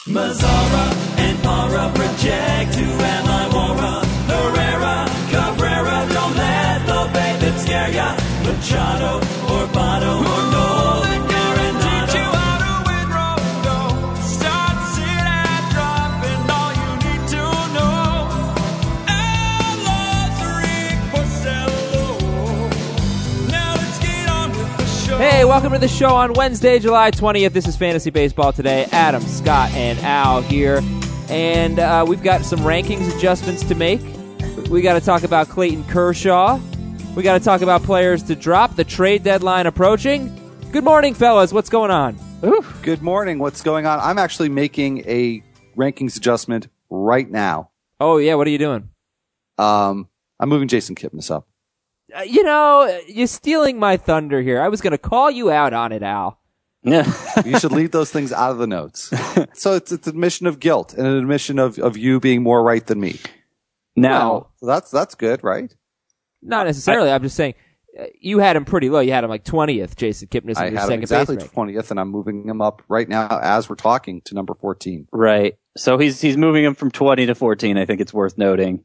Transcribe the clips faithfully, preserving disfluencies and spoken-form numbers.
Mazzara and Para project. Who am I, Mora? Herrera, Cabrera, don't let the baby scare ya. Machado or Botto or Nolan Arenado. Teach you how to win road. Start, sit, and drop, and all you need to know. Al Rick Porcello. Now let's get on with the show. Hey, welcome to the show on Wednesday, July twentieth. This is Fantasy Baseball Today. Adam, Scott, and Al here. And uh, we've got some rankings adjustments to make. We got to talk about Clayton Kershaw. We got to talk about players to drop, the trade deadline approaching. Good morning, fellas. What's going on? Ooh. Good morning. What's going on? I'm actually making a rankings adjustment right now. Oh, yeah. What are you doing? Um, I'm moving Jason Kipnis up. Uh, you know, you're stealing my thunder here. I was going to call you out on it, Al. Yeah. You should leave those things out of the notes. So it's, it's an admission of guilt and an admission of, of you being more right than me. Now, so that's that's good, right? Not necessarily. I, I'm just saying uh, you had him pretty low. You had him like twentieth, Jason Kipnis, in I your had second him exactly base rank. twentieth, and I'm moving him up right now as we're talking to number fourteen. Right. So he's he's moving him from twenty to fourteen. I think it's worth noting.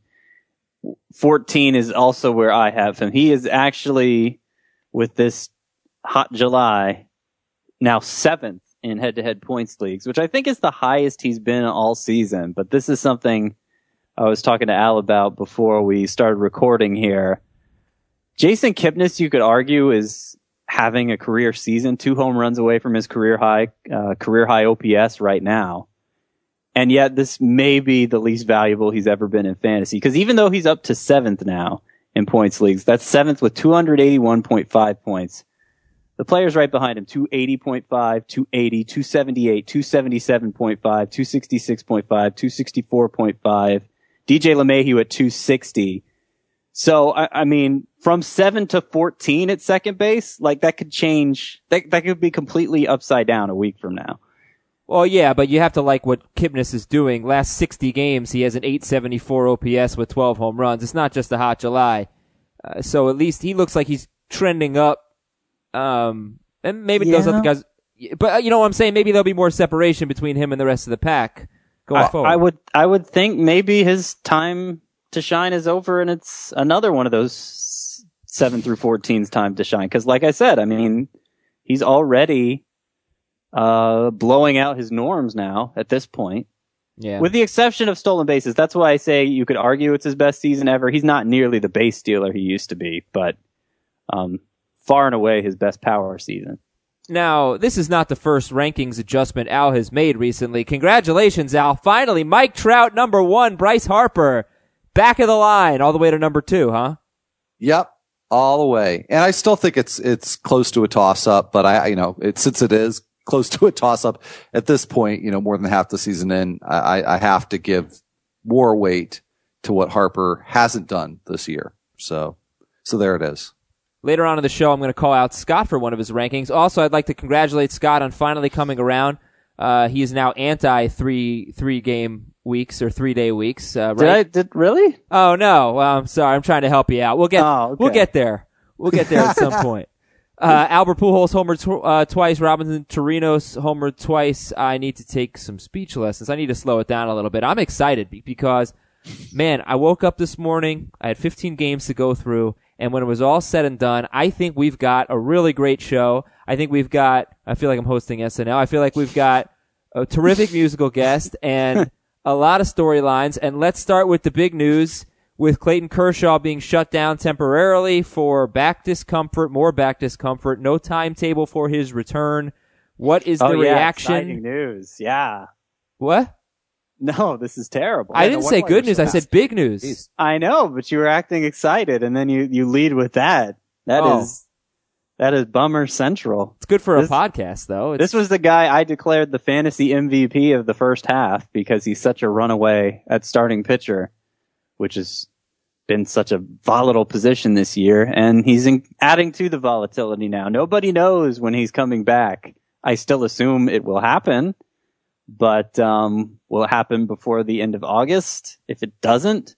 fourteen is also where I have him. He is actually, with this hot July, now seventh in head-to-head points leagues, which I think is the highest he's been all season. But this is something I was talking to Al about before we started recording here. Jason Kipnis, you could argue, is having a career season, two home runs away from his career high, uh, career high O P S right now. And yet this may be the least valuable he's ever been in fantasy. Because even though he's up to seventh now in points leagues, that's seventh with two eighty-one point five points. The players right behind him, two eighty point five, two eighty, two seventy-eight, two seventy-seven point five, two sixty-six point five, two sixty-four point five. D J LeMahieu at two sixty. So, I, I mean, from seven to fourteen at second base, like that could change. That, that could be completely upside down a week from now. Well, yeah, but you have to like what Kipnis is doing. Last sixty games, he has an eight seventy-four O P S with twelve home runs. It's not just a hot July. Uh, so at least he looks like he's trending up. Um, and maybe Yeah. those other guys, but uh, you know what I'm saying? Maybe there'll be more separation between him and the rest of the pack going I, forward. I would, I would think maybe his time to shine is over, and it's another one of those seven through fourteen's time to shine. Because, like I said, I mean, he's already uh blowing out his norms now at this point. Yeah. With the exception of stolen bases. That's why I say you could argue it's his best season ever. He's not nearly the base stealer he used to be, but um far and away his best power season. Now, this is not the first rankings adjustment Al has made recently. Congratulations, Al. Finally, Mike Trout, number one. Bryce Harper, back of the line, all the way to number two, huh? Yep, all the way. And I still think it's it's close to a toss-up, but I, you know, it, since it is close to a toss-up at this point, you know, more than half the season in, I, I have to give more weight to what Harper hasn't done this year. So, so there it is. Later on in the show, I'm going to call out Scott for one of his rankings. Also, I'd like to congratulate Scott on finally coming around. Uh, he is now anti three three game weeks or three day weeks. Uh, right? Did I? Did really? Oh no, well, I'm sorry. I'm trying to help you out. We'll get Oh, okay. we'll get there. We'll get there at some point. Uh, Albert Pujols homered tw- uh, twice. Robinson Chirinos homered twice. I need to take some speech lessons. I need to slow it down a little bit. I'm excited because, man, I woke up this morning. I had fifteen games to go through. And when it was all said and done, I think we've got a really great show. I think we've got, I feel like I'm hosting S N L. I feel like we've got a terrific musical guest and a lot of storylines. And let's start with the big news with Clayton Kershaw being shut down temporarily for back discomfort, more back discomfort, no timetable for his return. What is the oh, yeah, reaction? Exciting news. Yeah. What? No, this is terrible. I Yeah, didn't no say wonder good you're news. so I said fast. big news. Jeez. I know, but you were acting excited, and then you, you lead with that. That Oh. is that is bummer central. It's good for This- a podcast, though. It's, This was the guy I declared the fantasy M V P of the first half because he's such a runaway at starting pitcher, which has been such a volatile position this year, and he's in, adding to the volatility now. Nobody knows when he's coming back. I still assume it will happen, but um, will it happen before the end of August? If it doesn't,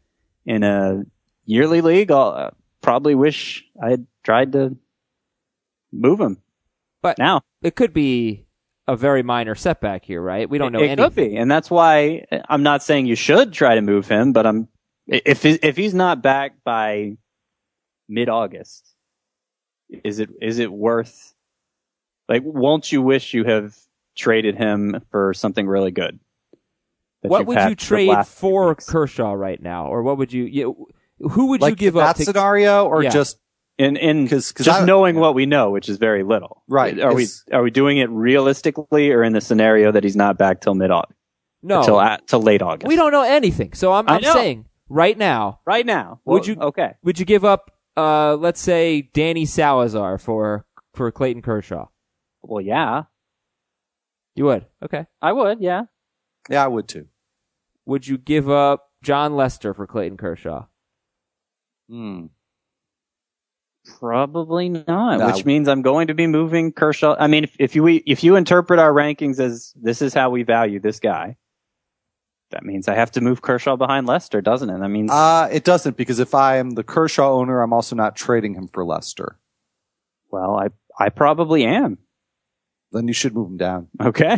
in a yearly league, I'll uh, probably wish I had tried to move him. But now it could be a very minor setback here, right? We don't know it anything. It could be, and that's why I'm not saying you should try to move him, but I'm if if he's not back by mid-August, is it is it worth? Like, won't you wish you have traded him for something really good? What would you trade for Kershaw right now, or what would you? you who would like you give that up? That scenario, or yeah. just in in cause, cause just I, knowing yeah. what we know, which is very little. Right? Are we are we doing it realistically, or in the scenario that he's not back till mid August? No, till at, till late August. We don't know anything. So I'm, I'm saying right now, right now, would well, you okay? Would you give up, uh, let's say, Danny Salazar for for Clayton Kershaw? Well, yeah, you would. Okay, I would. Yeah, yeah, I would too. Would you give up John Lester for Clayton Kershaw? Hmm. Probably not. No. Which means I'm going to be moving Kershaw. I mean, if, if you if you interpret our rankings as this is how we value this guy, that means I have to move Kershaw behind Lester, doesn't it? That means uh it doesn't, because if I am the Kershaw owner, I'm also not trading him for Lester. Well, I I probably am. Then you should move him down. Okay.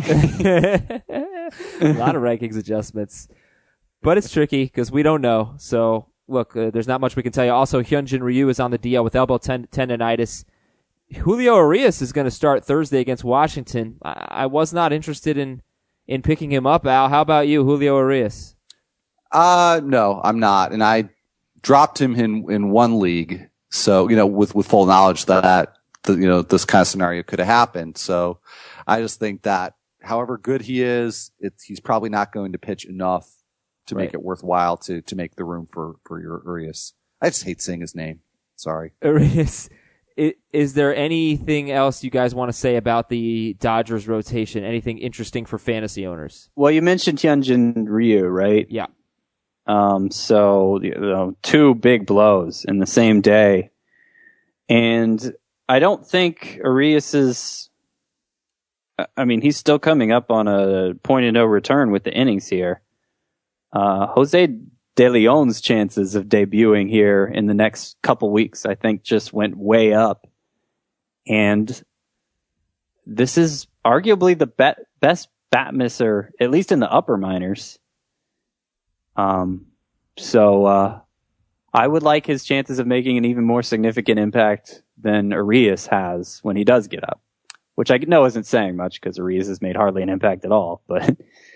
A lot of rankings adjustments, but it's tricky because we don't know. So look, uh, there's not much we can tell you. Also, Hyunjin Ryu is on the D L with elbow ten- tendonitis. Julio Urias is going to start Thursday against Washington. I-, I was not interested in in picking him up. Al, how about you, Julio Urias? Uh no, I'm not, and I dropped him in in one league. So you know, with with full knowledge that the, you know this kind of scenario could have happened. So I just think that however good he is, it's, he's probably not going to pitch enough to right. make it worthwhile to to make the room for for your Urias. I just hate saying his name. Sorry, Urias. Is, is there anything else you guys want to say about the Dodgers rotation? Anything interesting for fantasy owners? Well, you mentioned Hyunjin Ryu, right? Yeah. Um. So you know, two big blows in the same day, and I don't think Urias is. I mean, he's still coming up on a point of no return with the innings here. Uh, Jose De Leon's chances of debuting here in the next couple weeks, I think, just went way up. And this is arguably the be- best bat misser, at least in the upper minors. Um, so, uh, I would like his chances of making an even more significant impact than Urias has when he does get up. Which I know isn't saying much because Urias has made hardly an impact at all, but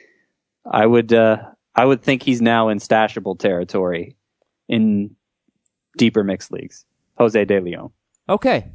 I would uh, I would think he's now in stashable territory in deeper mixed leagues. Jose De Leon. Okay,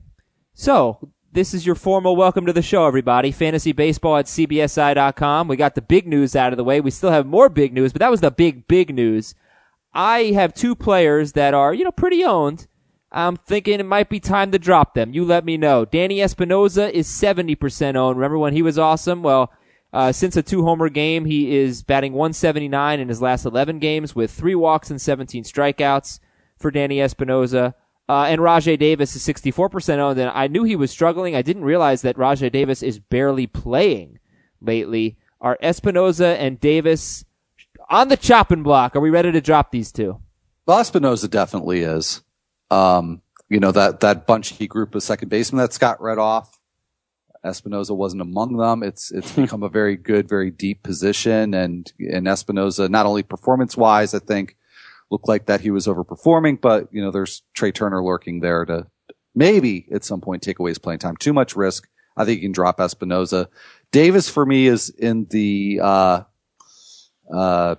so this is your formal welcome to the show, everybody. Fantasy Baseball at C B S I dot com. We got the big news out of the way. We still have more big news, but that was the big, big news. I have two players that are, you know, pretty owned. I'm thinking it might be time to drop them. You let me know. Danny Espinosa is seventy percent owned. Remember when he was awesome? Well, uh, since a two-homer game, he is batting one seventy-nine in his last eleven games with three walks and seventeen strikeouts for Danny Espinosa. Uh, and Rajay Davis is sixty-four percent owned. And I knew he was struggling. I didn't realize that Rajay Davis is barely playing lately. Are Espinosa and Davis on the chopping block? Are we ready to drop these two? Well, Espinosa definitely is. Um, you know, that, that bunchy group of second basemen that Scott read off, Espinosa wasn't among them. It's, it's become a very good, very deep position. And, and Espinosa, not only performance wise, I think looked like that he was overperforming, but, you know, there's Trey Turner lurking there to maybe at some point take away his playing time. Too much risk. I think you can drop Espinosa. Davis for me is in the, uh, uh,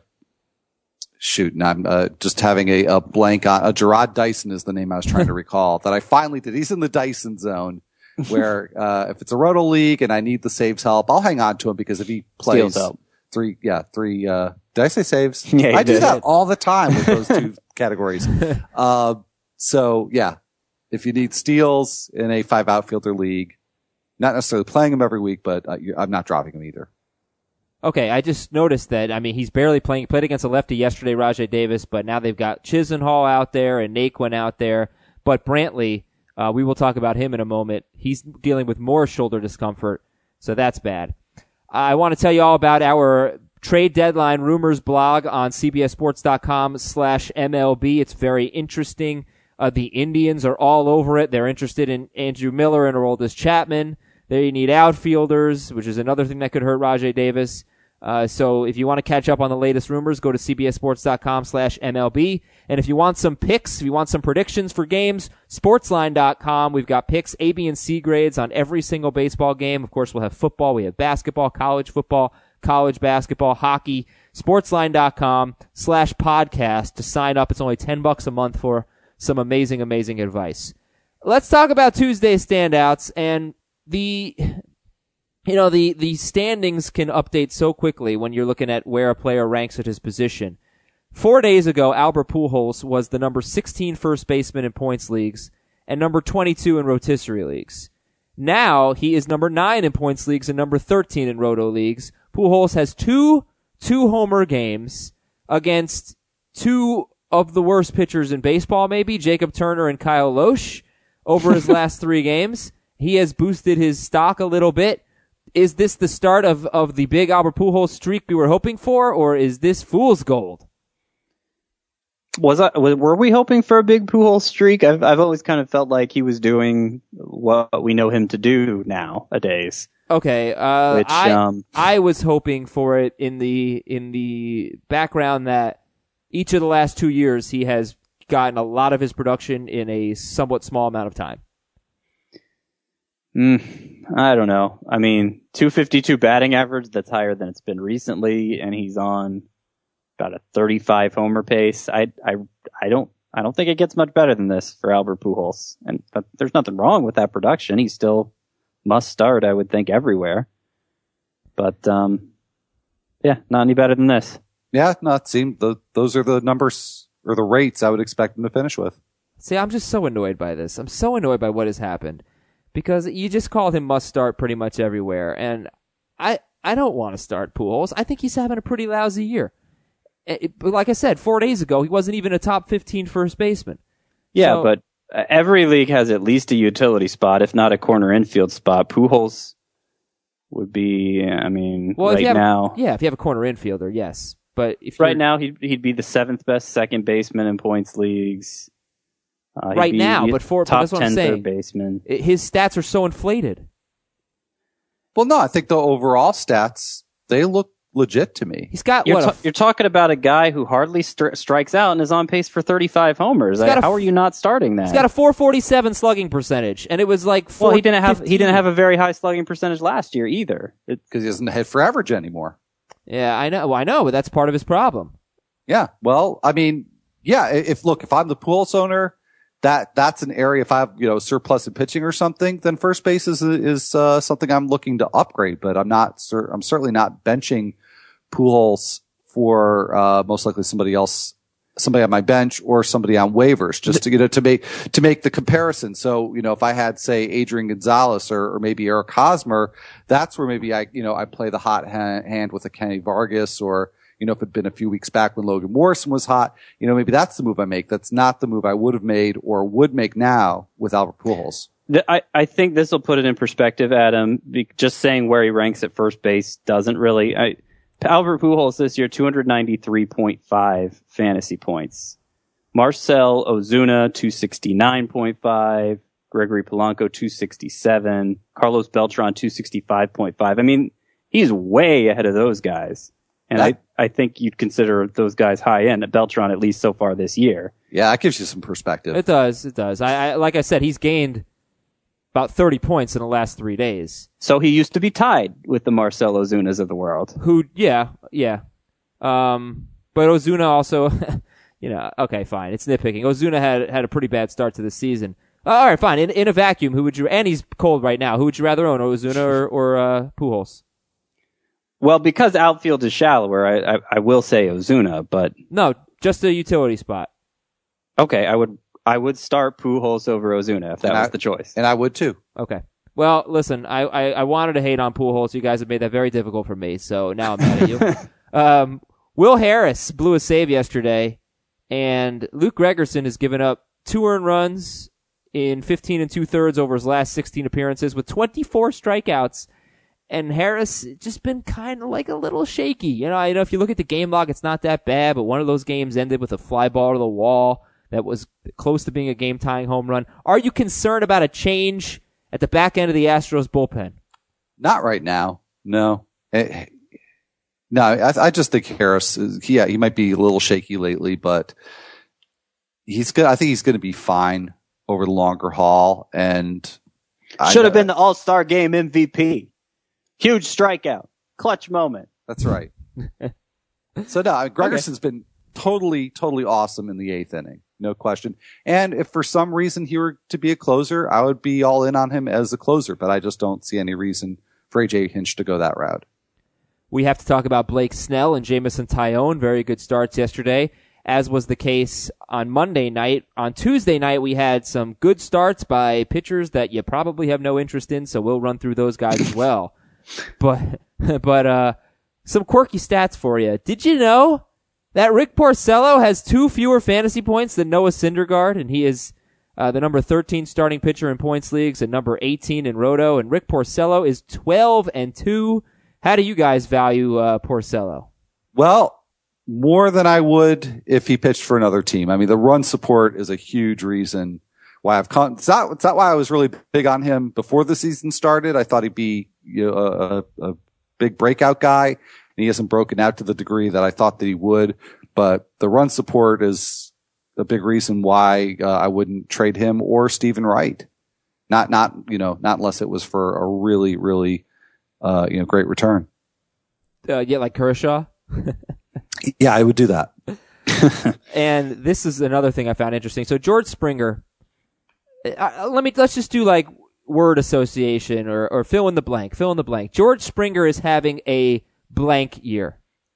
Shoot, and I'm uh, just having a, a blank on uh, Gerard Dyson is the name I was trying to recall that I finally did. He's in the Dyson zone where uh, if it's a roto league and I need the saves help, I'll hang on to him because if he plays three, yeah, three. Uh, did I say saves? Yeah, I do did. that all the time with those two categories. Uh, so yeah, if you need steals in a five outfielder league, not necessarily playing him every week, but uh, I'm not dropping him either. Okay, I just noticed that. I mean, he's barely playing. He played against a lefty yesterday, Rajay Davis, but now they've got Chisenhall out there and Naquin out there. But Brantley, uh, we will talk about him in a moment. He's dealing with more shoulder discomfort, so that's bad. I want to tell you all about our trade deadline rumors blog on C B S Sports dot com slash M L B. It's very interesting. Uh, the Indians are all over it. They're interested in Andrew Miller and Aroldis Chapman. They need outfielders, which is another thing that could hurt Rajai Davis. Uh, so if you want to catch up on the latest rumors, go to cbssports.com slash MLB. And if you want some picks, if you want some predictions for games, sportsline dot com. We've got picks, A, B, and C grades on every single baseball game. Of course, we'll have football. We have basketball, college football, college basketball, hockey. sportsline.com slash podcast to sign up. It's only ten bucks a month for some amazing, amazing advice. Let's talk about Tuesday's standouts and the... You know, the, the standings can update so quickly when you're looking at where a player ranks at his position. Four days ago, Albert Pujols was the number sixteen first baseman in points leagues and number twenty-two in rotisserie leagues. Now, he is number nine in points leagues and number thirteen in roto leagues. Pujols has two two-homer games against two of the worst pitchers in baseball, maybe, Jacob Turner and Kyle Loesch, over his last three games. He has boosted his stock a little bit. Is this the start of, of the big Albert Pujols streak we were hoping for, or is this fool's gold? Was I, were we hoping for a big Pujols streak? I've I've always kind of felt like he was doing what we know him to do nowadays. Okay, uh, Which, I um, I was hoping for it in the in the background that each of the last two years he has gotten a lot of his production in a somewhat small amount of time. Mm, I don't know. I mean, two fifty-two batting average, that's higher than it's been recently, and he's on about a thirty-five homer pace. I, I, I don't, I don't think it gets much better than this for Albert Pujols. And th- there's nothing wrong with that production. He's still must start, I would think, everywhere. But, um, yeah, not any better than this. Yeah, no, it seemed the, those are the numbers or the rates I would expect him to finish with. See, I'm just so annoyed by this. I'm so annoyed by what has happened. Because you just called him must start pretty much everywhere. And I I don't want to start Pujols. I think he's having a pretty lousy year. It, but like I said, four days ago, he wasn't even a top fifteen first baseman. Yeah, So- but uh, every league has at least a utility spot, if not a corner infield spot. Pujols would be, I mean, Well, if right you have, now. yeah, if you have a corner infielder, yes. But if Right you're, now, he'd, he'd be the seventh best second baseman in points leagues. Uh, he'd Right be now, but for- but top that's what I'm ten saying. third baseman. it- his stats are so inflated. Well, no, I think the overall stats, they look legit to me. He's got You're, what? ta- a f- you're talking about a guy who hardly stri- strikes out and is on pace for thirty-five homers. got I, a how f- are you not starting that? he's got a four forty-seven slugging percentage, and it was like four well, he didn't have he didn't fifteen. have a very high slugging percentage last year either. It, Because he doesn't hit for average anymore. Yeah, I know. Well, I know, but that's part of his problem. Yeah. Well, I mean, yeah, i- if, look, if I'm the Pujols owner, that, that's an area, if I have, you know, surplus in pitching or something, then first base is, is, uh, something I'm looking to upgrade, but I'm not, cer- I'm certainly not benching Pujols for, uh, most likely somebody else, somebody on my bench or somebody on waivers, just to, you know, to make, to make the comparison. So, you know, if I had, say, Adrian Gonzalez or, or maybe Eric Hosmer, that's where maybe I, you know, I play the hot ha- hand with a Kenny Vargas, or, you know, if it'd been a few weeks back when Logan Morrison was hot, you know, maybe that's the move I make. That's not the move I would have made or would make now with Albert Pujols. th- I I think this will put it in perspective, Adam. Be, just saying where he ranks at first base doesn't really. I, Albert Pujols this year, two ninety-three point five fantasy points. Marcell Ozuna, two sixty-nine point five. Gregory Polanco, two sixty-seven. Carlos Beltran, two sixty-five point five. I mean, he's way ahead of those guys. And I, I think you'd consider those guys high end, Beltran at least so far this year. Yeah, that gives you some perspective. It does. It does. I, I like I said, he's gained about thirty points in the last three days. So he used to be tied with the Marcell Ozunas of the world. Who? Yeah, yeah. Um, but Ozuna also, you know, okay, fine. It's nitpicking. Ozuna had had a pretty bad start to the season. Uh, all right, fine. In in a vacuum, who would you? And he's cold right now. Who would you rather own, Ozuna or or uh, Pujols? Well, because outfield is shallower, I, I, I will say Ozuna, but No, just a utility spot. okay, I would I would start Pujols over Ozuna if that And was I- the choice. And I would too. Okay. Well, listen, I, I, I wanted to hate on Pujols. You guys have made that very difficult for me, so now I'm mad at you. um, Will Harris blew a save yesterday, and Luke Gregerson has given up two earned runs in fifteen and two-thirds over his last sixteen appearances with twenty-four strikeouts. And Harris just been kind of like a little shaky. You know, I know if you look at the game log, it's not that bad, but one of those games ended with a fly ball to the wall that was close to being a game-tying home run. Are you concerned about a change at the back end of the Astros bullpen? Not right now. No. Eh, no, I, I just think Harris is, yeah, he might be a little shaky lately, but he's good. I think he's going to be fine over the longer haul. And should have I, been the All-Star Game M V P. Huge strikeout. Clutch moment. That's right. So no, Gregerson's okay. been totally, totally awesome in the eighth inning. No question. And if for some reason he were to be a closer, I would be all in on him as a closer, but I just don't see any reason for A J Hinch to go that route. We have to talk about Blake Snell and Jameson Taillon. Very good starts yesterday, as was the case on Monday night. On Tuesday night, we had some good starts by pitchers that you probably have no interest in, so we'll run through those guys as well. But, but, uh, some quirky stats for you. Did you know that Rick Porcello has two fewer fantasy points than Noah Syndergaard, and he is uh, the number thirteen starting pitcher in points leagues and number eighteen in Roto, and Rick Porcello is twelve and two. How do you guys value uh, Porcello? Well, more than I would if he pitched for another team. I mean, the run support is a huge reason why I've con- it's not, it's not why I was really big on him before the season started. I thought he'd be, you know, a, a big breakout guy, and he hasn't broken out to the degree that I thought that he would. But the run support is a big reason why uh, I wouldn't trade him or Stephen Wright. Not, not, you know, not unless it was for a really, really, uh, you know, great return. Uh, yeah, like Kershaw. Yeah, I would do that. And this is another thing I found interesting. So George Springer, uh, let me let's just do like word association or or fill in the blank. Fill in the blank. George Springer is having a blank year.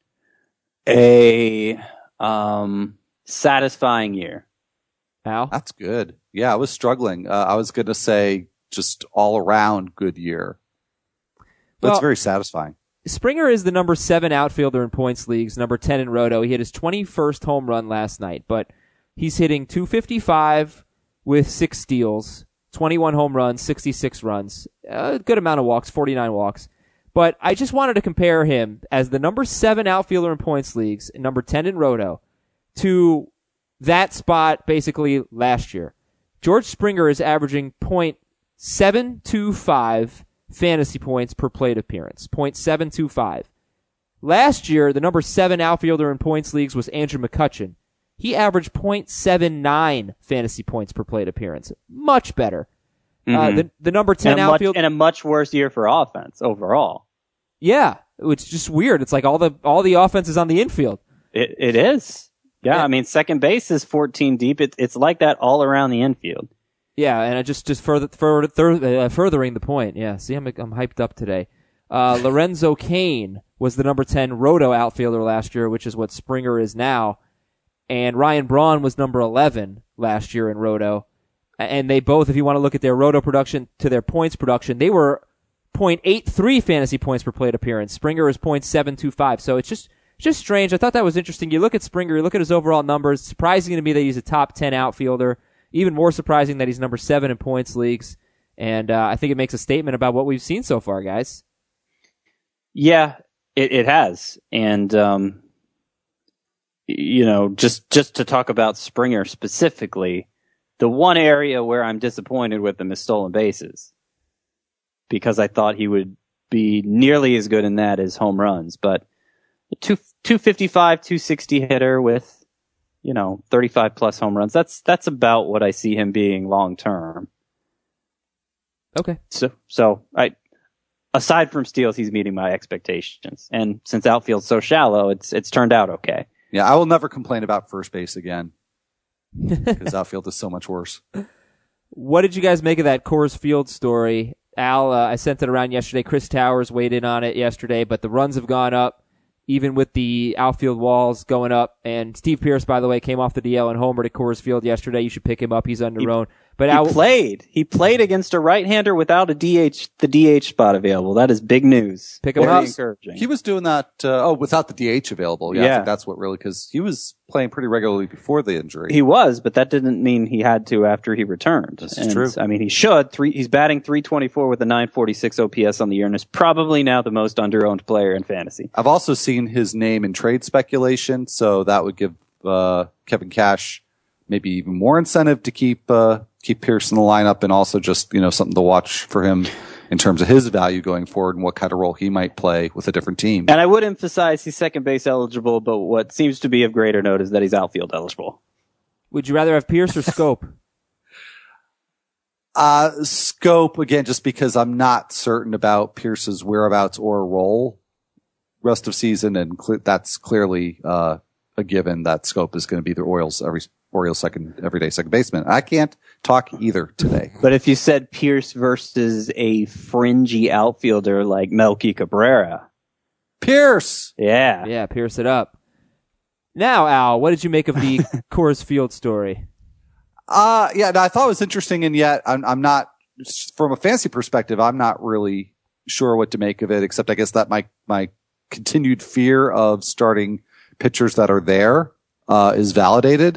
A um satisfying year. Al? That's good. Yeah, I was struggling. Uh, I was going to say just all around good year. But Well, it's very satisfying. Springer is the number seven outfielder in points leagues, number ten in Roto. He hit his twenty-first home run last night, but he's hitting two fifty-five with six steals, twenty-one home runs, sixty-six runs, a good amount of walks, forty-nine walks. But I just wanted to compare him as the number seven outfielder in points leagues, and number ten in Roto, to that spot basically last year. George Springer is averaging point seven two five fantasy points per plate appearance. point seven two five. Last year, the number seven outfielder in points leagues was Andrew McCutchen. He averaged point seven nine fantasy points per plate appearance. Much better. Mm-hmm. Uh, the, the number ten and outfielder. And a much worse year for offense overall. Yeah. It's just weird. It's like all the, all the offense is on the infield. It, it is. Yeah, yeah. I mean, second base is fourteen deep. It, it's like that all around the infield. Yeah, and I just just further, further uh, furthering the point. Yeah, see, I'm I'm hyped up today. Uh, Lorenzo Cain was the number ten Roto outfielder last year, which is what Springer is now, and Ryan Braun was number eleven last year in Roto, and they both, if you want to look at their Roto production to their points production, they were point eight three fantasy points per plate appearance. Springer is point seven two five, so it's just just strange. I thought that was interesting. You look at Springer, you look at his overall numbers. Surprising to me that he's a top ten outfielder. Even more surprising that he's number seven in points leagues. And uh, I think it makes a statement about what we've seen so far, guys. Yeah, it, it has. And, um, you know, just, just to talk about Springer specifically, the one area where I'm disappointed with him is stolen bases. Because I thought he would be nearly as good in that as home runs. But two, two fifty-five, two sixty hitter with, you know, thirty-five plus home runs. That's, that's about what I see him being long term. Okay. So, so I, aside from steals, he's meeting my expectations. And since outfield's so shallow, it's, it's turned out okay. Yeah, I will never complain about first base again. Because outfield is so much worse. What did you guys make of that Coors Field story? Al, uh, I sent it around yesterday. Chris Towers weighed in on it yesterday, but the runs have gone up. Even with the outfield walls going up. And Steve Pearce, by the way, came off the D L and homered at Coors Field yesterday. You should pick him up. He's underowned. But he Al- played. He played against a right-hander without a D H, the D H spot available. That is big news. Pick him Well, up. he was- Encouraging. He was doing that, uh, oh, without the D H available. Yeah, I Yeah. think that's what really, because he was playing pretty regularly before the injury. He was, but that didn't mean he had to after he returned. This is And, true. I mean, he should. Three, he's batting three twenty-four with a nine forty-six O P S on the year and is probably now the most underowned player in fantasy. I've also seen his name in trade speculation, so that would give uh, Kevin Cash maybe even more incentive to keep uh, keep Pierce in the lineup, and also just, you know, something to watch for him in terms of his value going forward and what kind of role he might play with a different team. And I would emphasize he's second base eligible, but what seems to be of greater note is that he's outfield eligible. Would you rather have Pierce or Scope? Uh, Scope, again, just because I'm not certain about Pierce's whereabouts or role rest of season, and cl- that's clearly uh, a given that Scope is going to be the Orioles every Orioles second everyday second baseman. I can't talk either today. But if you said Pierce versus a fringy outfielder like Melky Cabrera, Pierce, yeah, Yeah, Pierce it up. Now, Al, what did you make of the Coors Field story? uh yeah, no, I thought it was interesting, and yet I'm I'm not, from a fantasy perspective, I'm not really sure what to make of it. Except I guess that my my continued fear of starting pitchers that are there uh, is validated.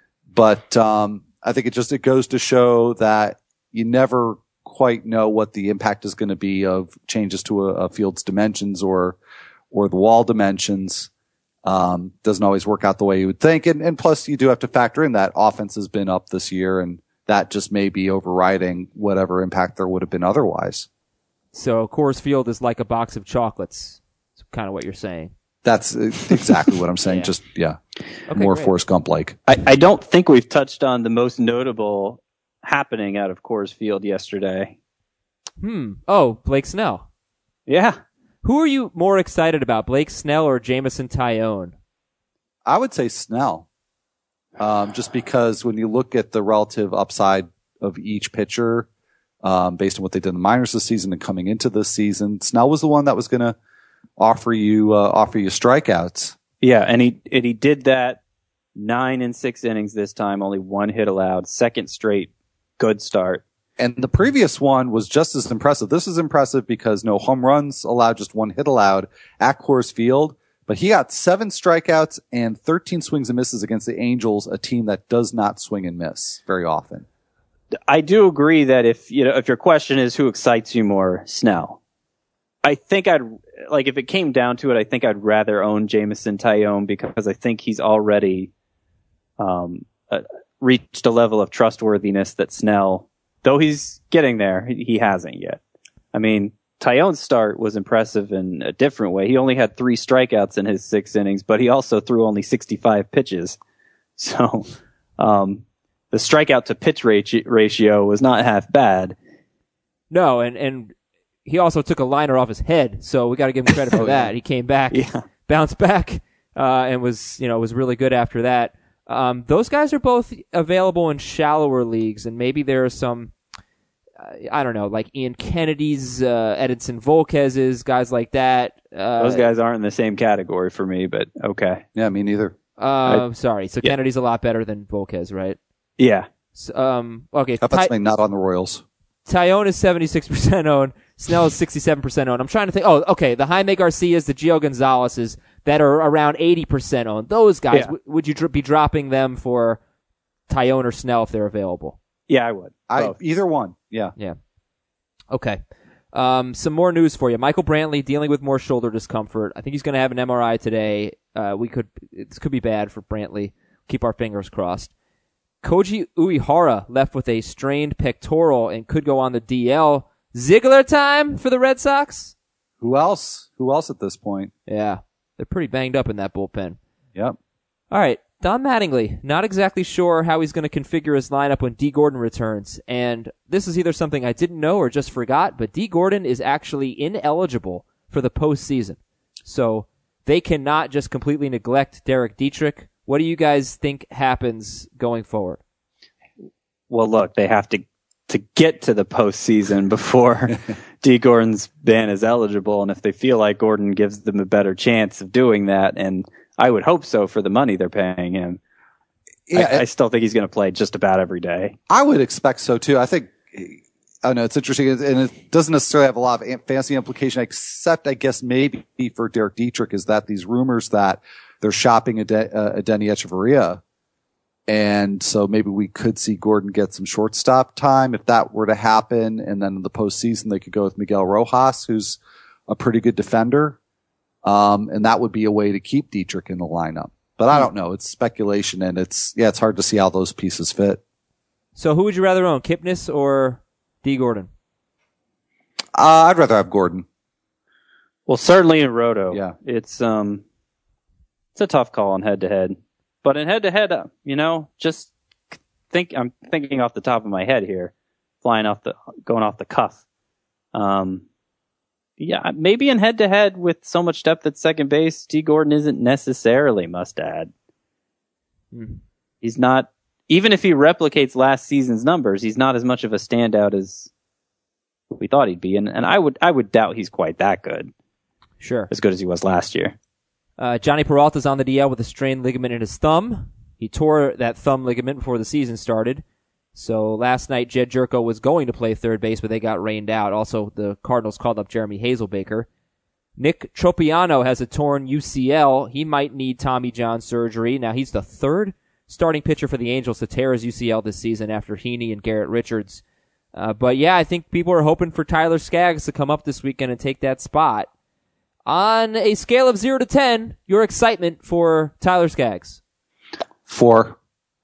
But um, I think it just it goes to show that you never quite know what the impact is going to be of changes to a, a field's dimensions or or the wall dimensions. Um, doesn't always work out the way you would think, and, and plus you do have to factor in that offense has been up this year, and that just may be overriding whatever impact there would have been otherwise. So Coors Field is like a box of chocolates. That's kind of what you're saying. That's exactly what I'm saying. Yeah. Just yeah, Okay, more great. Forrest Gump like. I, I don't think we've touched on the most notable happening out of Coors Field yesterday. Hmm. Oh, Blake Snell. Yeah. Who are you more excited about, Blake Snell or Jameson Taillon? I would say Snell, um, just because when you look at the relative upside of each pitcher, um, based on what they did in the minors this season and coming into this season, Snell was the one that was going to offer you uh, offer you strikeouts. Yeah, and he and he did that nine and six innings this time, only one hit allowed, second straight good start. And the previous one was just as impressive. This is impressive because no home runs allowed, just one hit allowed at Coors Field. But he got seven strikeouts and thirteen swings and misses against the Angels, a team that does not swing and miss very often. I do agree that if you know if your question is who excites you more, Snell. I think I'd like if it came down to it, I think I'd rather own Jameson Taillon because I think he's already um, uh, reached a level of trustworthiness that Snell, though he's getting there, he, he hasn't yet. I mean, Taillon's start was impressive in a different way. He only had three strikeouts in his six innings, but he also threw only sixty-five pitches. So um, the strikeout to pitch ratio, ratio was not half bad. No, and, and he also took a liner off his head, so we got to give him credit for that. He came back, Yeah. bounced back, uh, and was, you know, was really good after that. Um, those guys are both available in shallower leagues, and maybe there are some, uh, I don't know, like Ian Kennedy's, uh, Edinson Volquez's, guys like that. Uh, Those guys aren't in the same category for me, but okay. Yeah, me neither. Uh, sorry, so Yeah. Kennedy's a lot better than Volquez, right? Yeah. So, um, okay, How about Ty- something not on the Royals? Taillon is seventy-six percent owned. Snell is sixty-seven percent owned. I'm trying to think. Oh, okay. The Jaime Garcias, the Gio Gonzalez's that are around eighty percent owned. Those guys, Yeah. w- would you dr- be dropping them for Taillon or Snell if they're available? Yeah, I would. I Both. either one. Yeah. Yeah. Okay. Um, some more news for you. Michael Brantley dealing with more shoulder discomfort. I think he's going to have an M R I today. Uh, we could, this could be bad for Brantley. Keep our fingers crossed. Koji Uehara left with a strained pectoral and could go on the D L. Ziegler time for the Red Sox? Who else? Who else at this point? Yeah. They're pretty banged up in that bullpen. Yep. All right. Don Mattingly, not exactly sure how he's going to configure his lineup when D. Gordon returns. And this is either something I didn't know or just forgot, but D. Gordon is actually ineligible for the postseason. So they cannot just completely neglect Derek Dietrich. What do you guys think happens going forward? Well, look, they have to to get to the postseason before D. Gordon's ban is eligible, and if they feel like Gordon gives them a better chance of doing that, and I would hope so for the money they're paying him, Yeah, I, I still think he's going to play just about every day. I would expect so too. I think, I don't know, it's interesting, and it doesn't necessarily have a lot of fancy implication, except I guess maybe for Derek Dietrich is that these rumors that they're shopping Ade- uh, Adeiny Echeverria, and so maybe we could see Gordon get some shortstop time if that were to happen, and then in the postseason they could go with Miguel Rojas, who's a pretty good defender, um, and that would be a way to keep Dietrich in the lineup. But I don't know. It's speculation, and it's yeah, it's hard to see how those pieces fit. So who would you rather own, Kipnis or D. Gordon? Uh, I'd rather have Gordon. Well, certainly in Roto. Yeah. It's um, it's a tough call on head to head, but in head to head, you know, just think. I'm thinking off the top of my head here, flying off the, going off the cuff. Um, yeah, maybe in head to head with so much depth at second base, D. Gordon isn't necessarily must add. Hmm. He's not, even if he replicates last season's numbers, he's not as much of a standout as we thought he'd be, and and I would I would doubt he's quite that good. Sure. As good as he was last year. Uh, Johnny Peralta's on the D L with a strained ligament in his thumb. He tore that thumb ligament before the season started. So last night, Jed Jerko was going to play third base, but they got rained out. Also, the Cardinals called up Jeremy Hazelbaker. Nick Tropiano has a torn U C L. He might need Tommy John surgery. Now, he's the third starting pitcher for the Angels to tear his U C L this season after Heaney and Garrett Richards. Uh, but yeah, I think people are hoping for Tyler Skaggs to come up this weekend and take that spot. On a scale of zero to ten, your excitement for Tyler Skaggs? Four.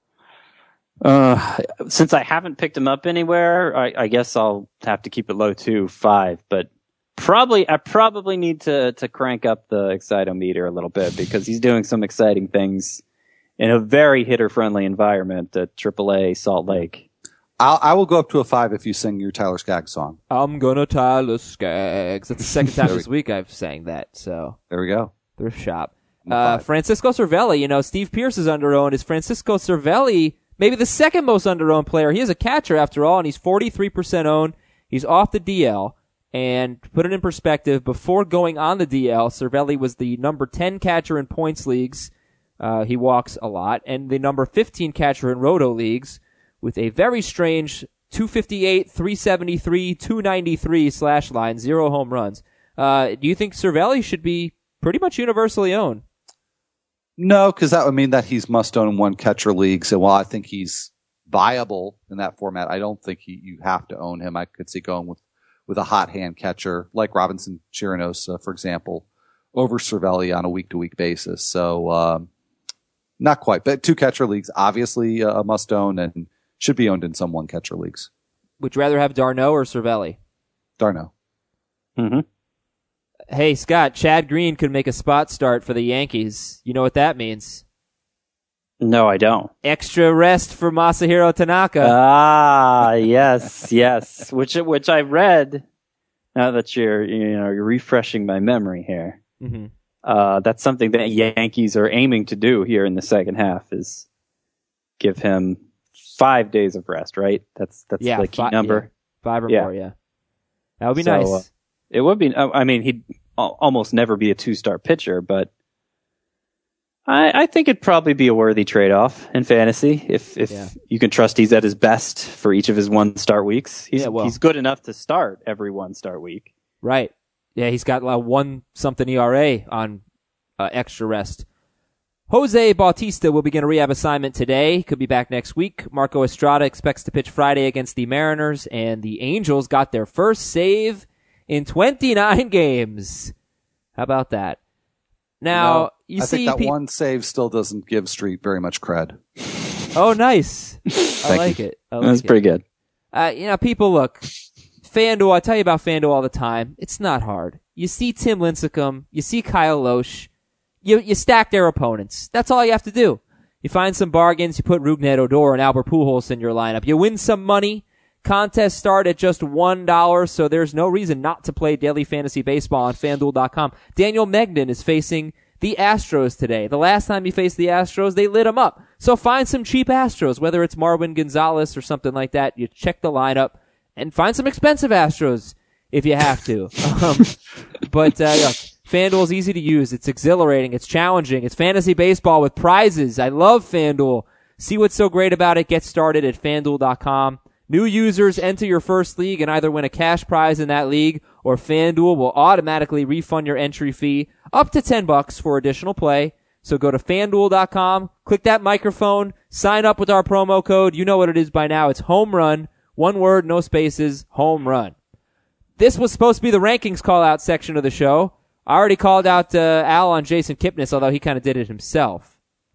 Uh, since I haven't picked him up anywhere, I, I guess I'll have to keep it low too, five. But probably, I probably need to to crank up the excitometer a little bit because he's doing some exciting things in a very hitter-friendly environment at triple A Salt Lake. I'll, I will go up to a five if you sing your Tyler Skaggs song. I'm gonna Tyler Skaggs. That's the second time this week I've sang that, so. There we go. Thrift shop. Uh, Francisco Cervelli, you know, Steve Pierce is under-owned. Is Francisco Cervelli maybe the second most under-owned player? He is a catcher after all, and he's forty-three percent owned. He's off the D L. And to put it in perspective, before going on the D L, Cervelli was the number ten catcher in points leagues. Uh, he walks a lot. And the number fifteen catcher in roto leagues, with a very strange two fifty-eight, three seventy-three, two ninety-three slash line, zero home runs. Uh, do you think Cervelli should be pretty much universally owned? No, because that would mean that he's must own in one catcher league. So while I think he's viable in that format, I don't think he, you have to own him. I could see going with, with a hot hand catcher like Robinson Chirinos, uh, for example, over Cervelli on a week to week basis. So, um, not quite, but two catcher leagues, obviously uh, a must own and should be owned in some one catcher leagues. Would you rather have d'Arnaud or Cervelli? d'Arnaud. Mm-hmm. Hey, Scott, Chad Green could make a spot start for the Yankees. You know what that means? No, I don't. Extra rest for Masahiro Tanaka. Ah, yes, yes. Which which I read. Now that you're you know you're refreshing my memory here. Mm-hmm. Uh, that's something that Yankees are aiming to do here in the second half is give him five days of rest. Right? That's that's yeah, the key fi- number. Yeah. Five or yeah. more. Yeah, that would be so, nice. Uh, it would be. I mean, he'd almost never be a two-star pitcher, but I, I think it'd probably be a worthy trade-off in fantasy if if yeah. you can trust he's at his best for each of his one-start weeks. He's yeah, well, he's good enough to start every one-start week. Right. Yeah, he's got like one something E R A on uh, extra rest. Jose Bautista will begin a rehab assignment today. Could be back next week. Marco Estrada expects to pitch Friday against the Mariners, and the Angels got their first save in twenty-nine games. How about that? Now, no, you I see think that pe- one save still doesn't give Street very much cred. Oh, nice. I like you. it. I like That's it. pretty good. Uh, you know, people look, FanDuel, I tell you about FanDuel all the time. It's not hard. You see Tim Lincecum, you see Kyle Loesch, you, you stack their opponents. That's all you have to do. You find some bargains, you put Rougned Odor and Albert Pujols in your lineup. You win some money. Contests start at just one dollar, so there's no reason not to play daily fantasy baseball on FanDuel dot com. Daniel Megnan is facing the Astros today. The last time he faced the Astros, they lit him up. So find some cheap Astros, whether it's Marwin Gonzalez or something like that. You check the lineup and find some expensive Astros if you have to. Um, but uh, look, FanDuel is easy to use. It's exhilarating. It's challenging. It's fantasy baseball with prizes. I love FanDuel. See what's so great about it. Get started at FanDuel dot com. New users enter your first league and either win a cash prize in that league or FanDuel will automatically refund your entry fee up to ten bucks for additional play. So go to FanDuel dot com, click that microphone, sign up with our promo code. You know what it is by now. It's home run. One word, no spaces, home run. This was supposed to be the rankings call-out section of the show. I already called out uh, Al on Jason Kipnis, although he kind of did it himself.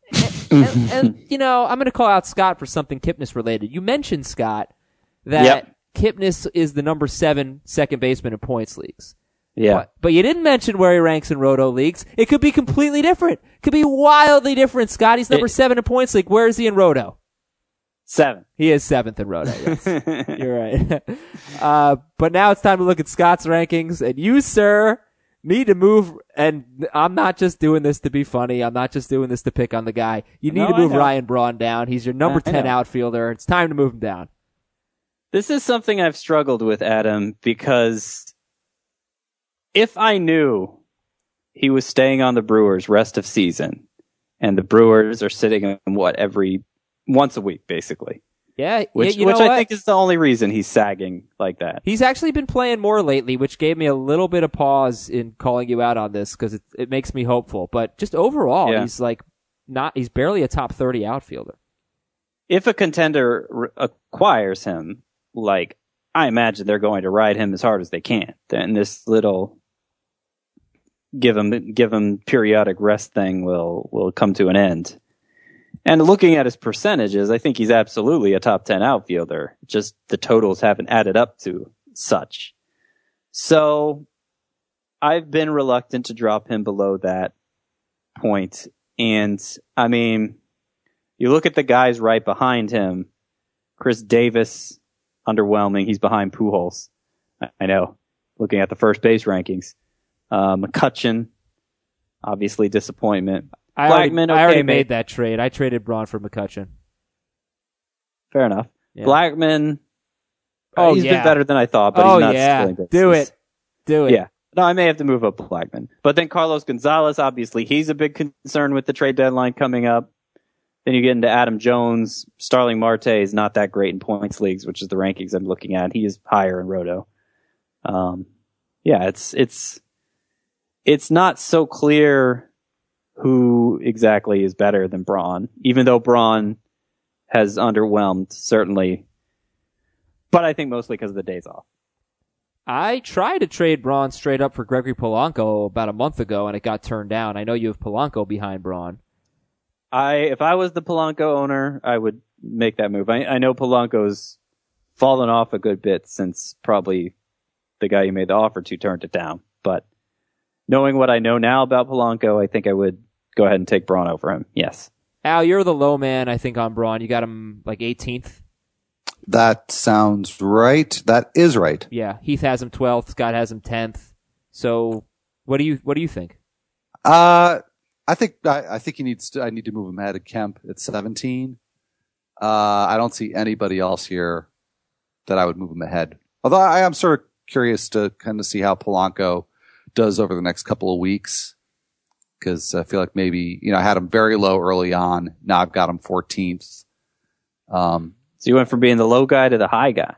and, and, and, you know, I'm going to call out Scott for something Kipnis related. You mentioned, Scott, that Yep. Kipnis is the number seven second baseman in points leagues. Yeah. But, but you didn't mention where he ranks in Roto leagues. It could be completely different. Could be wildly different. Scott, he's number It- seven in points league. Where is he in Roto? Seven. He is seventh in Roto. Yes. You're right. uh, but now it's time to look at Scott's rankings, and you, sir, need to move. And I'm not just doing this to be funny. I'm not just doing this to pick on the guy. You need No, to I move know. Ryan Braun down. He's your number I ten know. outfielder. It's time to move him down. This is something I've struggled with, Adam, because if I knew he was staying on the Brewers rest of season, and the Brewers are sitting in what every once a week, basically, Yeah, which you which know I what? think is the only reason he's sagging like that. He's actually been playing more lately, which gave me a little bit of pause in calling you out on this because it, it makes me hopeful. But just overall, Yeah. he's like not. He's barely a top thirty outfielder. If a contender r- acquires him, like I imagine they're going to ride him as hard as they can. Then this little give him give him periodic rest thing will will come to an end. And looking at his percentages, I think he's absolutely a top ten outfielder. Just the totals haven't added up to such. So I've been reluctant to drop him below that point. And I mean, you look at the guys right behind him. Chris Davis, underwhelming. He's behind Pujols. I, I know. Looking at the first base rankings. Uh, McCutchen, obviously disappointment. I already, Blackman, I already okay, made mate. that trade. I traded Braun for McCutchen. Fair enough. Yeah. Blackman, Oh, he's yeah. been better than I thought, but oh he's not yeah, stealing bases. do it, do it. Yeah. No, I may have to move up Blackman. But then Carlos Gonzalez, obviously, he's a big concern with the trade deadline coming up. Then you get into Adam Jones. Starling Marte is not that great in points leagues, which is the rankings I'm looking at. He is higher in Roto. Um, yeah, it's it's it's not so clear who exactly is better than Braun, even though Braun has underwhelmed, certainly. But I think mostly because of the days off. I tried to trade Braun straight up for Gregory Polanco about a month ago, and it got turned down. I know you have Polanco behind Braun. I if I was the Polanco owner, I would make that move. I, I know Polanco's fallen off a good bit since probably the guy you made the offer to turned it down. But knowing what I know now about Polanco, I think I would go ahead and take Braun over him. Yes. Al, you're the low man, I think, on Braun. You got him like eighteenth. That sounds right. That is right. Yeah, Heath has him twelfth. Scott has him tenth. So, what do you what do you think? Uh, I think I, I think he needs to. I need to move him ahead of Kemp at seventeen. Uh, I don't see anybody else here that I would move him ahead. Although I am sort of curious to kind of see how Polanco does over the next couple of weeks, because I feel like maybe you know I had him very low early on. Now I've got him fourteenth. Um, So you went from being the low guy to the high guy.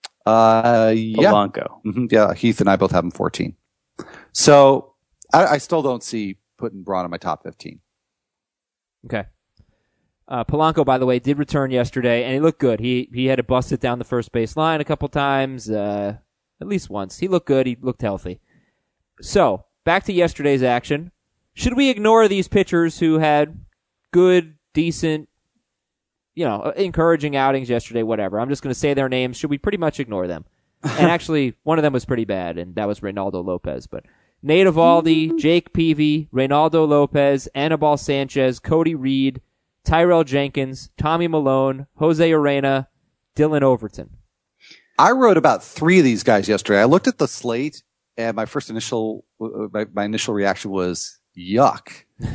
uh, yeah, Polanco. hmm yeah. Heath and I both have him fourteen. So I, I still don't see putting Braun in my top fifteen. Okay. Uh, Polanco, by the way, did return yesterday, and he looked good. He he had to bust it down the first base line a couple times, uh, at least once. He looked good. He looked healthy. So, back to yesterday's action. Should we ignore these pitchers who had good, decent, you know, encouraging outings yesterday, whatever? I'm just going to say their names. Should we pretty much ignore them? And actually, one of them was pretty bad, and that was Reynaldo Lopez. But Nate Eovaldi, Jake Peavy, Reynaldo Lopez, Anibal Sanchez, Cody Reed, Tyrell Jenkins, Tommy Malone, Jose Arena, Dylan Overton. I wrote about three of these guys yesterday. I looked at the slate, and my first initial my, my initial reaction was yuck.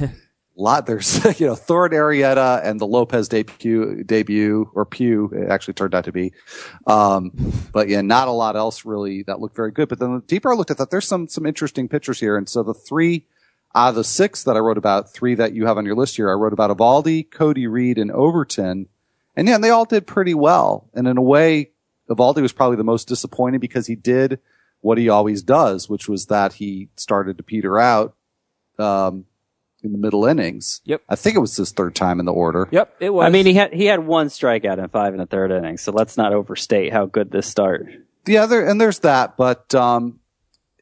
Lot there's you know Thorne Arrieta and the Lopez debut debut or Pew it actually turned out to be, um, but yeah, not a lot else really that looked very good. But then the deeper I looked at that, there's some some interesting pitchers here, and so the three out of the six that I wrote about, three that you have on your list here, I wrote about Eovaldi, Cody Reed, and Overton, and yeah, they all did pretty well. And in a way, Eovaldi was probably the most disappointing because he did what he always does, which was that he started to peter out. Um, in the middle innings. Yep. I think it was his third time in the order. Yep, it was. I mean, he had he had one strikeout in five and a third innings, so let's not overstate how good this start. Yeah, there, and there's that, but, um,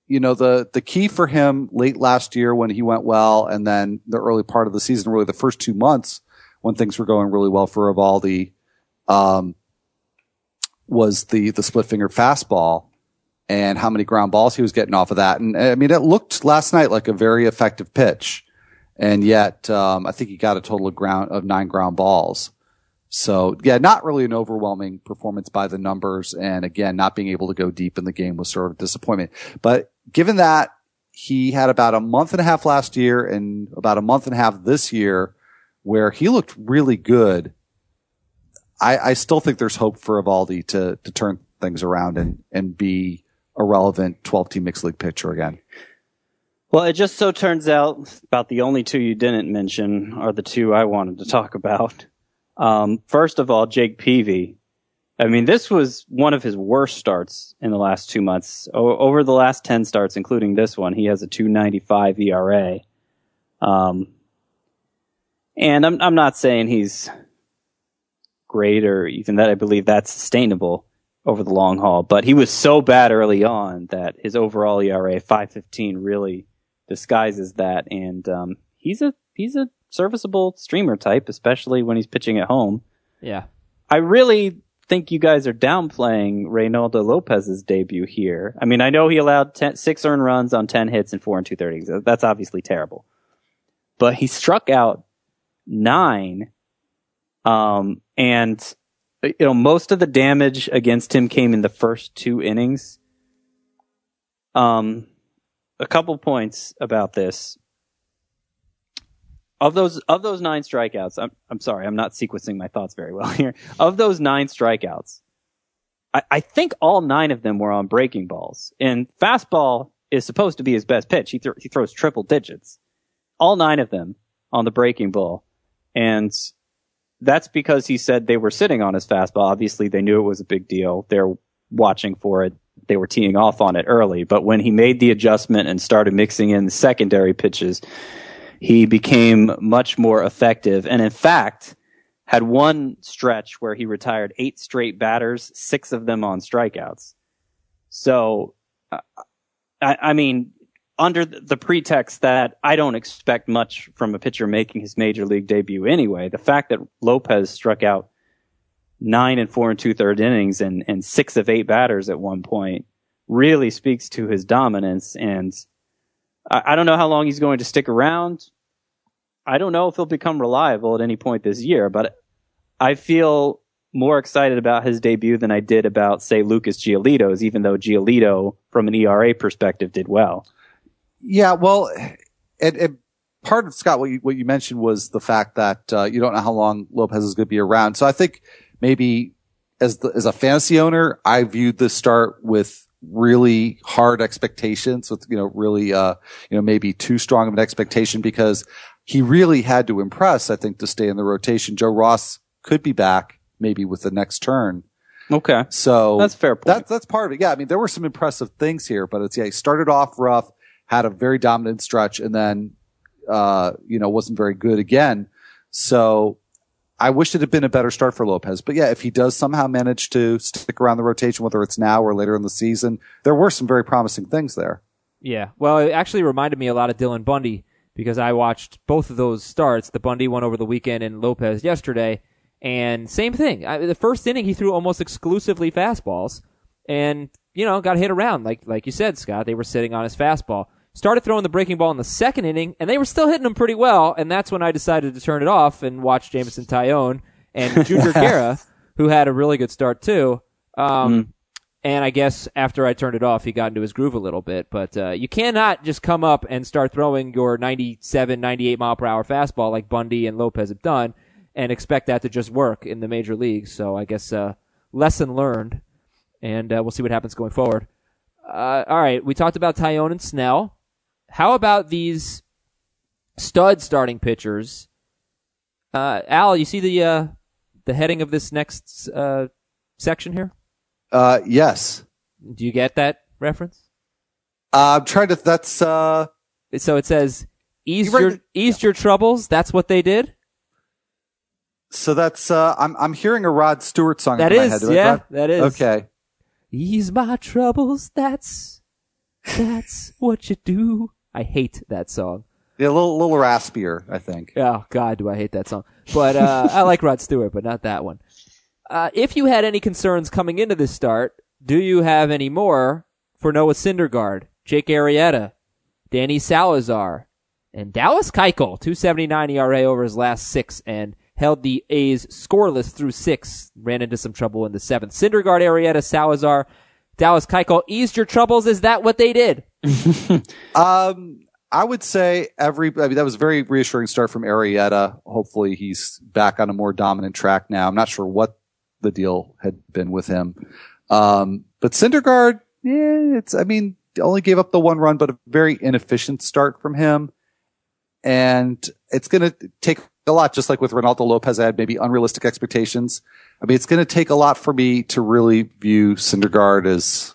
you know, the, the key for him late last year when he went well, and then the early part of the season, really the first two months when things were going really well for Eovaldi, um, was the, the split finger fastball and how many ground balls he was getting off of that. And I mean, it looked last night like a very effective pitch. And yet, um, I think he got a total of ground of nine ground balls. So yeah, not really an overwhelming performance by the numbers. And again, not being able to go deep in the game was sort of a disappointment. But given that he had about a month and a half last year and about a month and a half this year where he looked really good, I, I still think there's hope for Eovaldi to, to turn things around and, and be a relevant twelve team mixed league pitcher again. Well, it just so turns out about the only two you didn't mention are the two I wanted to talk about. Um, first of all, Jake Peavy. I mean, this was one of his worst starts in the last two months. O- over the last ten starts, including this one, he has a two ninety-five E R A. Um, and I'm, I'm not saying he's great or even that I believe that's sustainable over the long haul, but he was so bad early on that his overall E R A five fifteen really disguises that. And, um, he's a, he's a serviceable streamer type, especially when he's pitching at home. Yeah. I really think you guys are downplaying Reynaldo Lopez's debut here. I mean, I know he allowed ten, six earned runs on ten hits and four and two thirds. That's obviously terrible, but he struck out nine. Um, and you know, most of the damage against him came in the first two innings. Um, a couple points about this. Of those, of those nine strikeouts, I'm, I'm sorry, I'm not sequencing my thoughts very well here. Of those nine strikeouts, I, I think all nine of them were on breaking balls. And fastball is supposed to be his best pitch. He, th- he throws triple digits. All nine of them on the breaking ball. And that's because he said they were sitting on his fastball. Obviously, they knew it was a big deal. They're watching for it. They were teeing off on it early. But when he made the adjustment and started mixing in the secondary pitches, he became much more effective. And in fact, had one stretch where he retired eight straight batters, six of them on strikeouts. So, uh, I, I mean, under the pretext that I don't expect much from a pitcher making his major league debut anyway, the fact that Lopez struck out nine and four and two third innings and, and six of eight batters at one point really speaks to his dominance. And I, I don't know how long he's going to stick around. I don't know if he'll become reliable at any point this year, but I feel more excited about his debut than I did about, say, Lucas Giolito's, even though Giolito, from an E R A perspective, did well. Yeah, well, and, and part of, Scott, what you, what you mentioned was the fact that uh, you don't know how long Lopez is going to be around. So I think maybe as the, as a fantasy owner, I viewed this start with really hard expectations, with, you know, really, uh, you know, maybe too strong of an expectation, because he really had to impress, I think, to stay in the rotation. Joe Ross could be back maybe with the next turn. Okay. So that's a fair point. That, that's part of it. Yeah. I mean, there were some impressive things here, but it's, yeah, he started off rough, had a very dominant stretch, and then, uh, you know, wasn't very good again. So I wish it had been a better start for Lopez. But yeah, if he does somehow manage to stick around the rotation, whether it's now or later in the season, there were some very promising things there. Yeah. Well, it actually reminded me a lot of Dylan Bundy, because I watched both of those starts, the Bundy one over the weekend and Lopez yesterday, and same thing. I, the first inning, he threw almost exclusively fastballs and, you know, got hit around. Like, like you said, Scott, they were sitting on his fastball. Started throwing the breaking ball in the second inning, and they were still hitting him pretty well, and that's when I decided to turn it off and watch Jameson Taillon and Junior Guerra, who had a really good start too. Um, mm. And I guess after I turned it off, he got into his groove a little bit. But uh, you cannot just come up and start throwing your ninety-seven, ninety-eight mile per hour fastball like Bundy and Lopez have done and expect that to just work in the major leagues. So I guess uh, lesson learned, and uh, we'll see what happens going forward. Uh, all right, we talked about Taillon and Snell. How about these stud starting pitchers? Uh, Al, you see the uh, the heading of this next uh, section here? Uh, yes. Do you get that reference? Uh, I'm trying to, that's, uh, so it says, ease you your, read, ease your troubles. That's what they did. So that's, uh, I'm, I'm hearing a Rod Stewart song that in is, my head. Yeah, Rod? that is. Okay. Ease my troubles. That's That's what you do. I hate that song. Yeah, a little, little raspier, I think. Oh, God, do I hate that song. But uh, I like Rod Stewart, but not that one. Uh, if you had any concerns coming into this start, do you have any more for Noah Syndergaard, Jake Arrieta, Danny Salazar, and Dallas Keuchel? two seventy-nine E R A over his last six and held the A's scoreless through six. Ran into some trouble in the seventh. Syndergaard, Arrieta, Salazar, Dallas Keuchel eased your troubles. Is that what they did? um, I would say every. I mean, that was a very reassuring start from Arrieta. Hopefully, he's back on a more dominant track now. I'm not sure what the deal had been with him, um, but Syndergaard, yeah, it's. I mean, only gave up the one run, but a very inefficient start from him, and it's going to take a lot. Just like with Ronaldo Lopez, I had maybe unrealistic expectations. I mean, it's going to take a lot for me to really view Syndergaard as,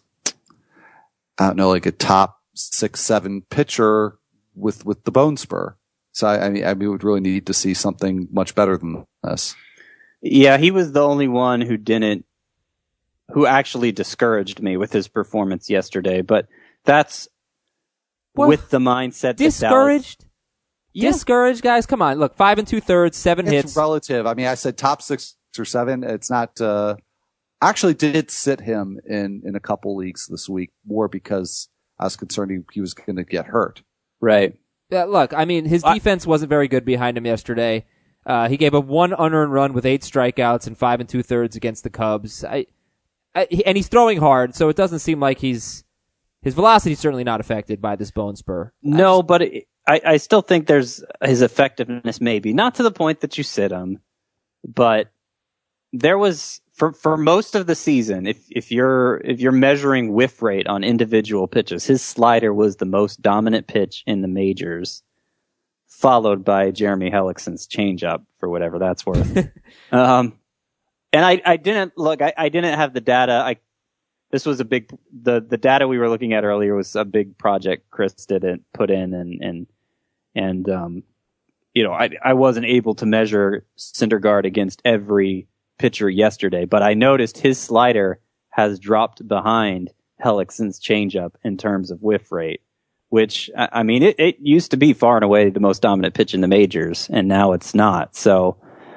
I don't know, like a top six, seven pitcher with, with the bone spur. So I, I mean, I mean, we would really need to see something much better than this. Yeah, he was the only one who didn't, who actually discouraged me with his performance yesterday. But that's What? with the mindset that Dallas, Discouraged? Yeah. Discouraged, guys? Come on. Look, five and two thirds, seven It's hits. relative. I mean, I said top six or seven. It's not, uh, I actually did sit him in, in a couple leagues this week more because I was concerned he, he was going to get hurt. Right. Yeah, look, I mean, his I- defense wasn't very good behind him yesterday. Uh, he gave up one unearned run with eight strikeouts and five and two thirds against the Cubs. I, I, and he's throwing hard, so it doesn't seem like he's his velocity is certainly not affected by this bone spur. No, but it, I, I still think there's his effectiveness maybe not to the point that you sit him, but there was for for most of the season. If if you're if you're measuring whiff rate on individual pitches, his slider was the most dominant pitch in the majors, followed by Jeremy Hellickson's changeup for whatever that's worth. um, and I I didn't look. I, I didn't have the data. I this was a big the the data we were looking at earlier was a big project Chris didn't put in and and and um you know I I wasn't able to measure Syndergaard against every pitcher yesterday, but I noticed his slider has dropped behind Hellickson's changeup in terms of whiff rate, which I I mean it it used to be far and away the most dominant pitch in the majors, and now it's not. So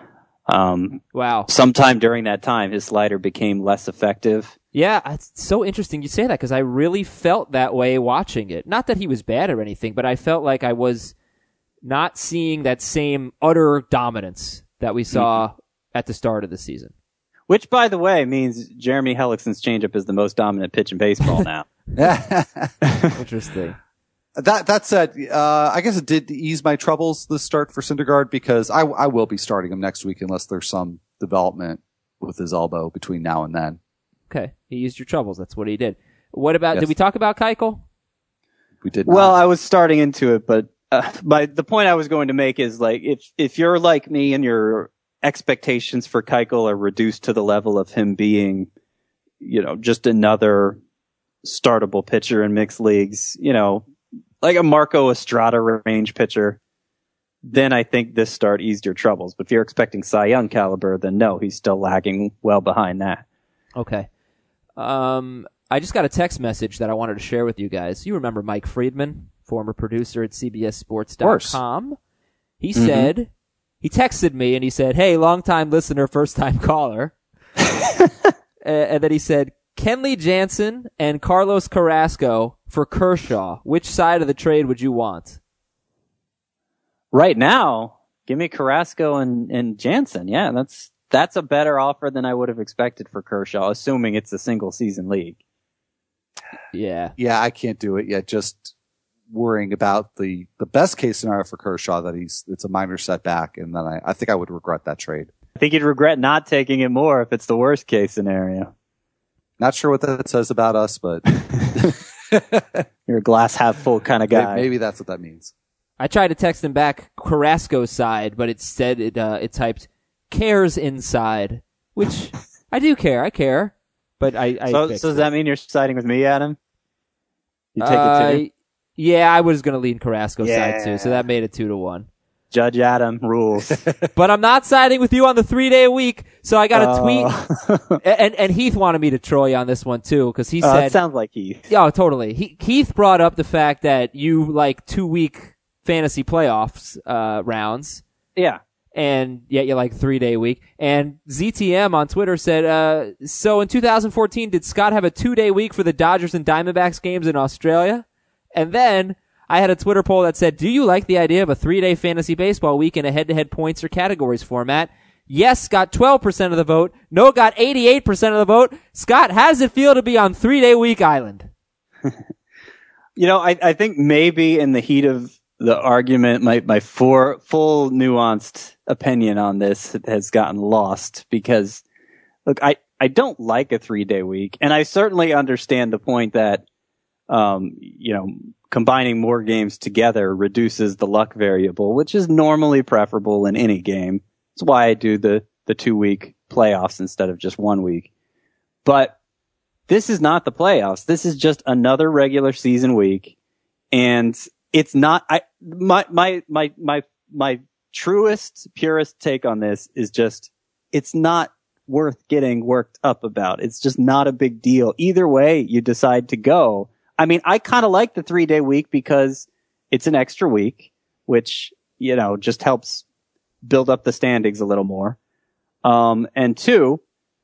um Wow. sometime during that time his slider became less effective. Yeah, it's so interesting you say that because I really felt that way watching it. Not that he was bad or anything, but I felt like I was not seeing that same utter dominance that we saw mm-hmm. at the start of the season. Which, by the way, means Jeremy Hellickson's changeup is the most dominant pitch in baseball now. Interesting. That that said, uh, I guess it did ease my troubles this start for Syndergaard because I I will be starting him next week unless there's some development with his elbow between now and then. Okay, he used your troubles. That's what he did. What about? Yes. Did we talk about Keuchel? We did. Well, not. I was starting into it, but uh, my the point I was going to make is like if if you're like me and your expectations for Keuchel are reduced to the level of him being, you know, just another startable pitcher in mixed leagues, you know, like a Marco Estrada range pitcher, then I think this start eased your troubles. But if you're expecting Cy Young caliber, then no, he's still lagging well behind that. Okay. Um, I just got a text message that I wanted to share with you guys. You remember Mike Friedman, former producer at C B S Sports dot com? He mm-hmm. said, he texted me and he said, hey, long-time listener, first-time caller. uh, and then he said, Kenley Jansen and Carlos Carrasco for Kershaw. Which side of the trade would you want? Right now, give me Carrasco and, and Jansen. Yeah, that's that's a better offer than I would have expected for Kershaw, assuming it's a single-season league. Yeah. Yeah, I can't do it yet. Just worrying about the, the best case scenario for Kershaw that he's it's a minor setback, and then I, I think I would regret that trade. I think you'd regret not taking it more if it's the worst case scenario. Not sure what that says about us, but you're a glass half full kind of guy. Maybe that's what that means. I tried to text him back Carrasco's side, but it said it uh, it typed cares inside, which I do care. I care, but I. I so, so does that mean you're siding with me, Adam? You take uh, it too? Yeah, I was going to lean Carrasco's yeah. side too, so that made it two to one. Judge Adam rules. But I'm not siding with you on the three day week. So I got a Uh, tweet, and and Heath wanted me to troll you on this one too, because he uh, said, it sounds like Heath. "Yeah, totally." He, Heath brought up the fact that you like two week fantasy playoffs uh, rounds. Yeah. And yet you like three day week. And Z T M on Twitter said, uh, so in two thousand fourteen, did Scott have a two day week for the Dodgers and Diamondbacks games in Australia? And then I had a Twitter poll that said, do you like the idea of a three day fantasy baseball week in a head to head points or categories format? Yes got twelve percent of the vote. No got eighty-eight percent of the vote. Scott, how does it feel to be on three day week island? You know, I, I think maybe in the heat of the argument, my, my four, full nuanced opinion on this has gotten lost because, look, I, I don't like a three day week, and I certainly understand the point that, um, you know, combining more games together reduces the luck variable, which is normally preferable in any game. That's why I do the, the two week playoffs instead of just one week. But this is not the playoffs. This is just another regular season week, and it's not, I, my, my, my, my, my truest, purest take on this is just, it's not worth getting worked up about. It's just not a big deal. Either way you decide to go. I mean, I kind of like the three day week because it's an extra week, which, you know, just helps build up the standings a little more. Um, and two,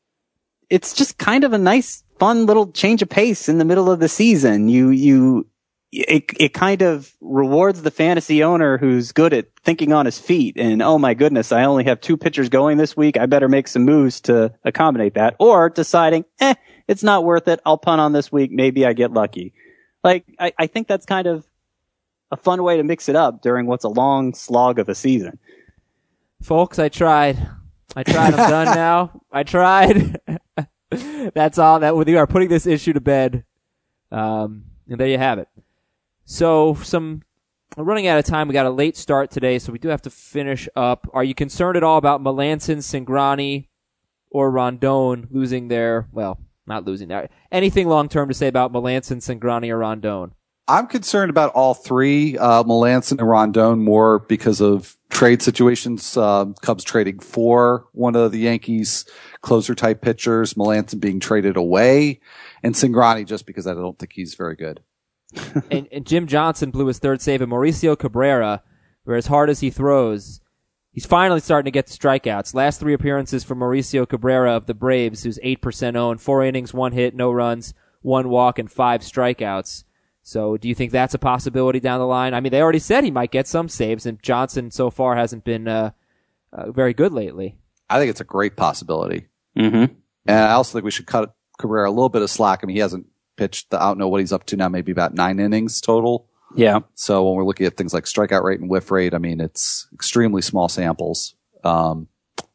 it's just kind of a nice, fun little change of pace in the middle of the season. You, you, It it kind of rewards the fantasy owner who's good at thinking on his feet and, oh my goodness, I only have two pitchers going this week. I better make some moves to accommodate that. Or deciding, eh, it's not worth it. I'll punt on this week. Maybe I get lucky. Like, I, I think that's kind of a fun way to mix it up during what's a long slog of a season. Folks, I tried. I tried. I'm done now. I tried. That's all. That we are putting this issue to bed. Um, and there you have it. So, some we're running out of time. We got a late start today, so we do have to finish up. Are you concerned at all about Melanson, Cingrani, or Rondon losing their, well, not losing their, anything long-term to say about Melanson, Cingrani, or Rondon? I'm concerned about all three, uh, Melanson and Rondon, more because of trade situations. Uh, Cubs trading for one of the Yankees closer type pitchers, Melanson being traded away, and Cingrani just because I don't think he's very good. and, and Jim Johnson blew his third save, and Mauricio Cabrera, where as hard as he throws, he's finally starting to get the strikeouts. Last three appearances for Mauricio Cabrera of the Braves, who's eight percent owned, four innings, one hit, no runs, one walk, and five strikeouts. So do you think that's a possibility down the line? I mean, they already said he might get some saves, and Johnson so far hasn't been uh, uh, very good lately. I think it's a great possibility. Mm-hmm. And I also think we should cut Cabrera a little bit of slack. I mean, he hasn't pitched, the, I don't know what he's up to now, maybe about nine innings total. Yeah. So when we're looking at things like strikeout rate and whiff rate, I mean, it's extremely small samples. Um,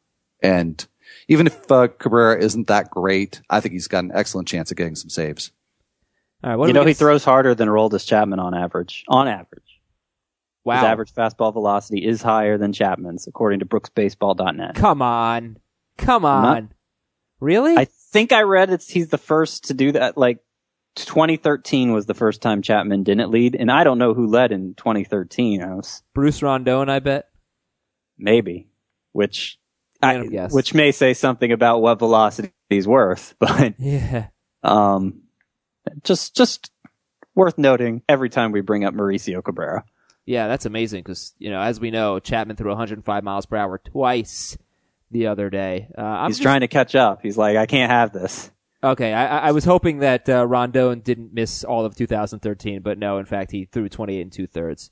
and even if uh, Cabrera isn't that great, I think he's got an excellent chance of getting some saves. All right, what You do we know, he get- throws harder than Aroldis Chapman on average. On average. Wow. His average fastball velocity is higher than Chapman's, according to brooks baseball dot net. Come on. Come on. Not- Really? I think I read it's he's the first to do that. Like, twenty thirteen was the first time Chapman didn't lead, and I don't know who led in twenty thirteen. I was Bruce Rondon, I bet. maybe, which I, I, guess. which may say something about what velocity he's worth, but Yeah. um, just just worth noting every time we bring up Mauricio Cabrera. Yeah, that's amazing because, you know, as we know, Chapman threw one hundred five miles per hour twice the other day. Uh, I'm He's just- trying to catch up. He's like, I can't have this. Okay, I, I was hoping that uh, Rondon didn't miss all of two thousand thirteen, but no, in fact, he threw twenty-eight and two-thirds.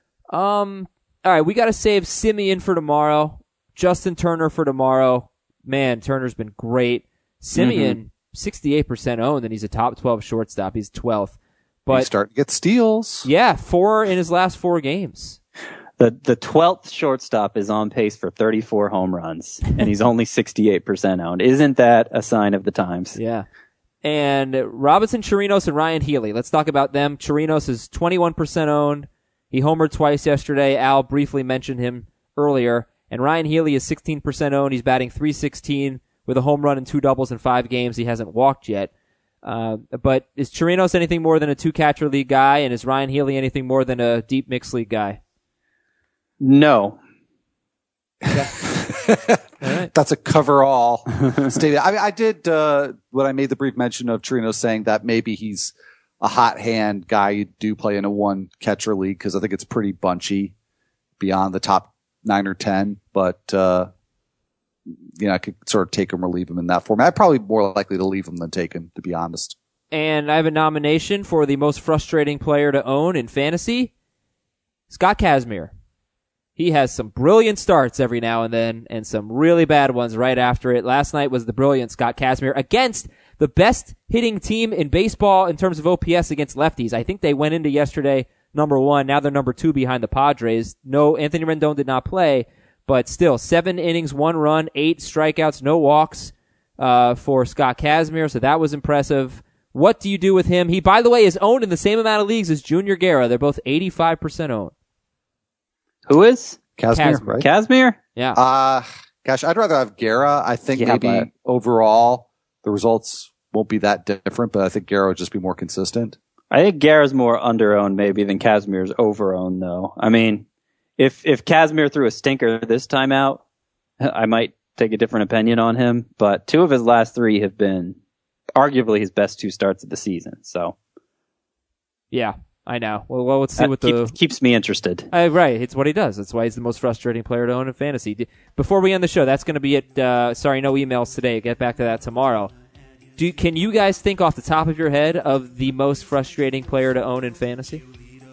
Um, all right, we got to save Simeon for tomorrow, Justin Turner for tomorrow. Man, Turner's been great. Simeon, Mm-hmm. sixty-eight percent owned, and he's a top twelve shortstop. He's twelfth. He's But, starting to get steals. yeah, four in his last four games. The the twelfth shortstop is on pace for thirty-four home runs, and he's only sixty-eight percent owned. Isn't that a sign of the times? Yeah. And Robinson Chirinos and Ryan Healy. Let's talk about them. Chirinos is twenty-one percent owned. He homered twice yesterday. Al briefly mentioned him earlier. And Ryan Healy is sixteen percent owned. He's batting three sixteen with a home run and two doubles in five games. He hasn't walked yet. Uh, but is Chirinos anything more than a two-catcher league guy? And is Ryan Healy anything more than a deep mixed league guy? No, All right. That's a cover-all statement. I mean, I did uh, when I made the brief mention of Torino saying that maybe he's a hot hand guy you do play in a one catcher league because I think it's pretty bunchy beyond the top nine or ten. But uh, you know, I could sort of take him or leave him in that format. I'd probably more likely to leave him than take him, to be honest. And I have a nomination for the most frustrating player to own in fantasy. Scott Kazmir. He has some brilliant starts every now and then and some really bad ones right after it. Last night was the brilliant Scott Kazmir against the best hitting team in baseball in terms of O P S against lefties. I think they went into yesterday number one. Now they're number two behind the Padres. No, Anthony Rendon did not play, but still seven innings, one run, eight strikeouts, no walks uh, for Scott Kazmir. So that was impressive. What do you do with him? He, by the way, is owned in the same amount of leagues as Junior Guerra. They're both eighty-five percent owned. Who is? Kazmir, Kazmir. right? Kazmir? Yeah. Uh, gosh, I'd rather have Guerra. I think Yeah, maybe but- overall the results won't be that different, but I think Guerra would just be more consistent. I think Guerra's more under-owned maybe than Kazmir's over-owned, though. I mean, if if Kazmir threw a stinker this time out, I might take a different opinion on him. But two of his last three have been arguably his best two starts of the season. So Yeah, I know. Well, well let's see that what the... keep, keeps me interested. Uh, right, it's what he does. That's why he's the most frustrating player to own in fantasy. D- Before we end the show, that's going to be it. Uh, sorry, no emails today. Get back to that tomorrow. Do Can you guys think off the top of your head of the most frustrating player to own in fantasy?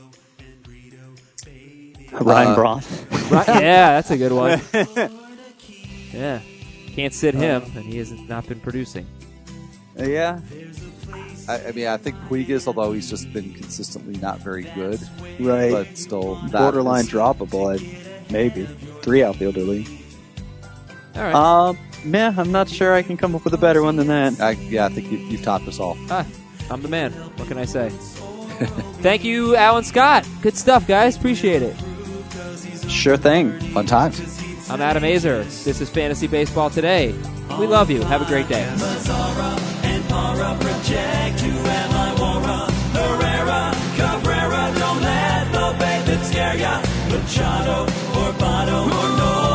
Ryan Uh, Braun. Right, yeah, that's a good one. Yeah, can't sit him, and he has not been producing. Yeah. I, I mean, I think Puigas, although he's just been consistently not very good, Right. but still that Borderline is- droppable, I'd, maybe. Three outfielder league. All right. Um, man, I'm not sure I can come up with a better one than that. I, yeah, I think you, you've topped us all. Ah, I'm the man. What can I say? Thank you, Alan Scott. Good stuff, guys. Appreciate it. Sure thing. Fun times. I'm Adam Azer. This is Fantasy Baseball Today. We love you. Have a great day. Mazzara and Para project. Who am I? Wara, Herrera, Cabrera. Don't let the baby scare ya. Machado or Bono or no.